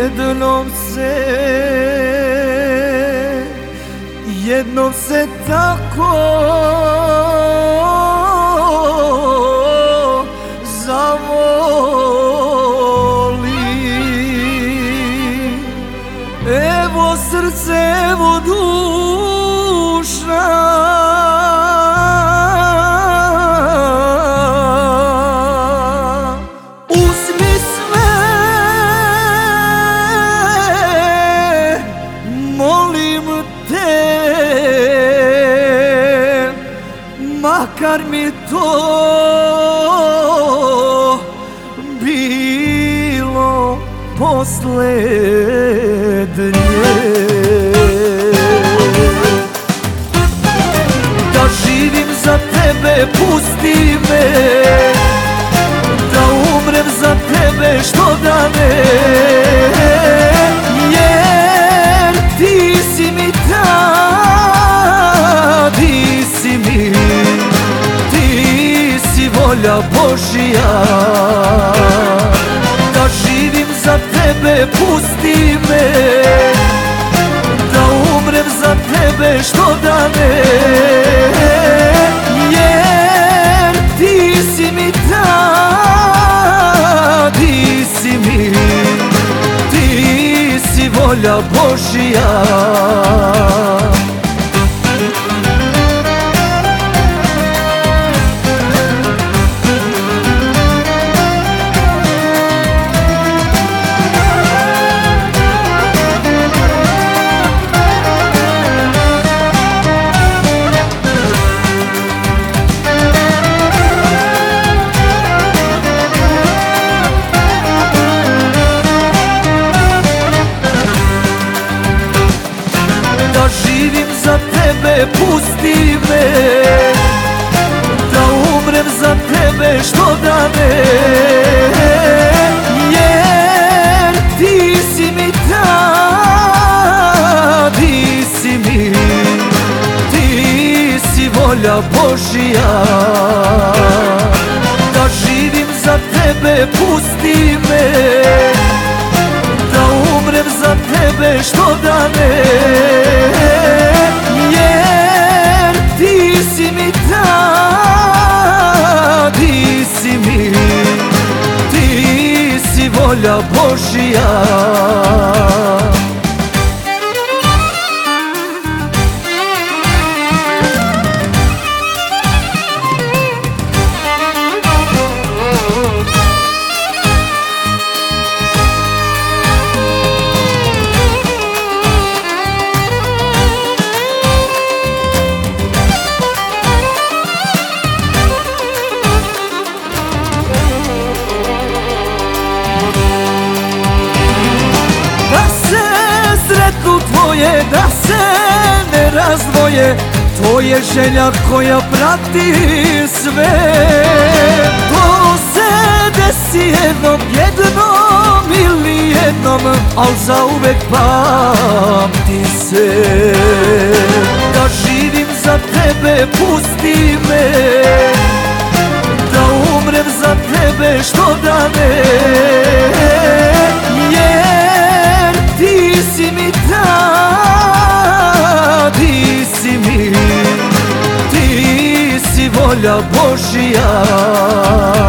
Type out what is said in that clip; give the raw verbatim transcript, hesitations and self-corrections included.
jednom se, jednom se tako zavoli. Evo srce, evo duša, uzmi sve, molim te, makar mi to bilo poslednje. Da živim za tebe, pusti me, da umrem za tebe što dane, jer ti si mi ta, ti si mi, ti si volja Božja. Da živim za tebe, pusti me, da umrem za tebe što dane, jer ti si mi ta, ti si mi, ti si volja Božja. Da živim za tebe, pusti me, da umrem za tebe što dane, jer ti si mi ta, ti si mi, ti si volja Božja. Da živim za tebe, pusti me, da umrem za tebe što dane, jer ti si mi ta, ti si mi, ti si volja Božja. Tvoje da se ne razdvoje, to je želja koja prati sve. To se desi jednom, jednom ili jednom, al zauvek pamti se. Da živim za tebe, pusti me, da umrem za tebe što dane, jer ti si mi ta, ti si mi, ti si volja Božja.